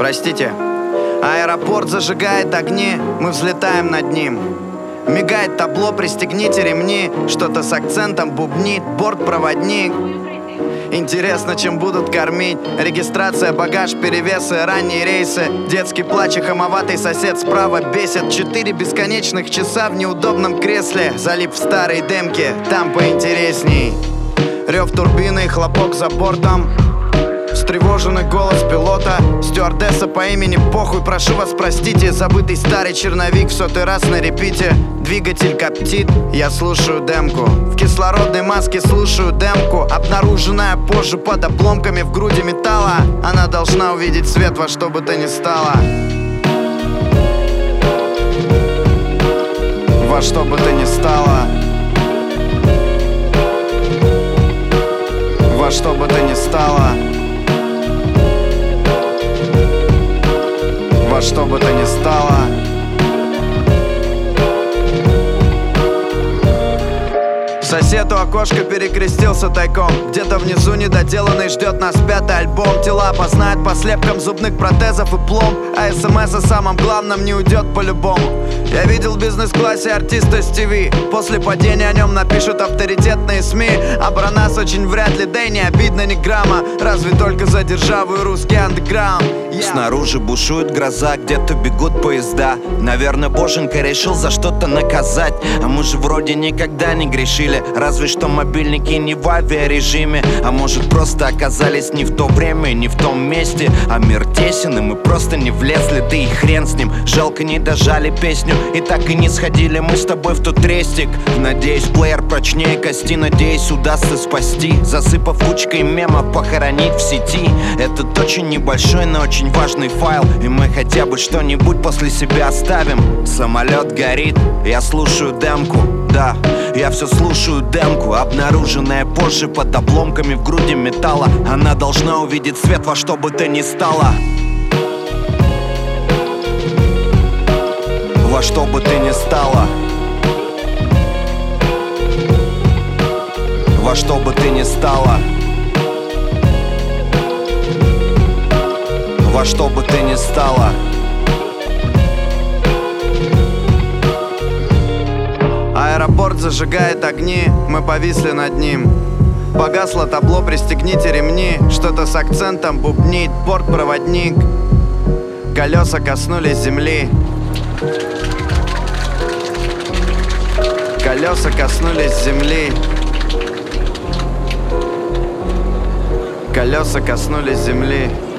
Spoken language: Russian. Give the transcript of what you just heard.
Простите. Аэропорт зажигает огни, мы взлетаем над ним. Мигает табло, пристегните ремни. Что-то с акцентом бубнит бортпроводник. Интересно, чем будут кормить. Регистрация, багаж, перевесы, ранние рейсы. Детский плач и хамоватый сосед справа бесит. 4 бесконечных часа в неудобном кресле. Залип в старой демке, там поинтересней. Рев турбины и хлопок за бортом. Встревоженный голос пилота. Стюардесса по имени похуй, прошу вас простите. Забытый старый черновик в 100-й раз на репите. Двигатель коптит, я слушаю демку. В кислородной маске слушаю демку. Обнаруженная позже под обломками в груди металла. Она должна увидеть свет во что бы то ни стало. Во что бы то ни стало. Во что бы то ни стало. Во что бы то ни стало. Сосед у окошка перекрестился тайком. Где-то внизу недоделанный ждет нас 5-й альбом. Тела опознают по слепкам зубных протезов и пломб. А СМС о самом главном не уйдет по-любому. Я видел в бизнес-классе артиста с ТВ. После падения о нем напишут авторитетные СМИ. А про нас очень вряд ли, да и не обидно ни грамма. Разве только за державу и русский андеграунд. Снаружи бушует гроза, где-то бегут поезда. Наверное, боженька решил за что-то наказать. А мы же вроде никогда не грешили. Разве что мобильники не в авиарежиме. А может просто оказались не в то время, не в том месте. А мир тесен, и мы просто не влезли. Да и хрен с ним, жалко не дожали песню. И так и не сходили мы с тобой в тот рестик. Надеюсь, плеер прочнее кости. Надеюсь, удастся спасти, засыпав кучкой мемов, похоронить в сети. Этот очень небольшой, но очень важный файл. И мы хотя бы что-нибудь после себя оставим. Самолет горит, я слушаю демку. Да, я все слушаю демку. Обнаруженная позже под обломками в груди металла. Она должна увидеть свет во что бы то ни стало. Во что бы ты ни стало. Во что бы ты ни стало. Во что бы ты ни стало. Аэропорт зажигает огни, мы повисли над ним. Погасло табло, пристегните ремни. Что-то с акцентом бубнит бортпроводник. Колеса коснулись земли. Колеса коснулись земли. Колеса коснулись земли.